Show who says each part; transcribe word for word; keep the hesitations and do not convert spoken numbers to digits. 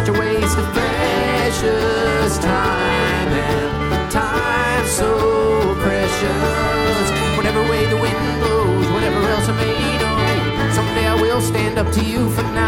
Speaker 1: such a waste of precious time, and time so precious. Whatever way the wind blows, whatever else I may know, someday I will stand up to you for now.